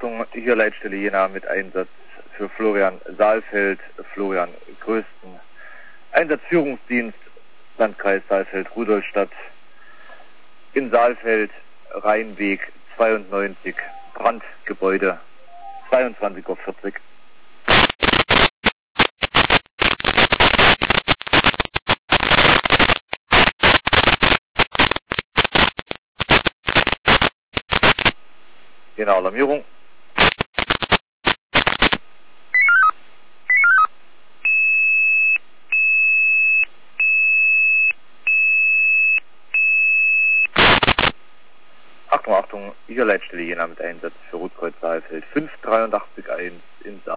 Achtung, hier Leitstelle Jena mit Einsatz für Florian Saalfeld, Florian Größten. Einsatzführungsdienst, Landkreis Saalfeld-Rudolstadt, in Saalfeld, Rheinweg 92, Brandgebäude, 22:40 Uhr. Jena Alarmierung. Achtung, Achtung, hier Leitstelle Jena mit Einsatz für Rotkreuz Saalfeld 5881 in Saalfeld.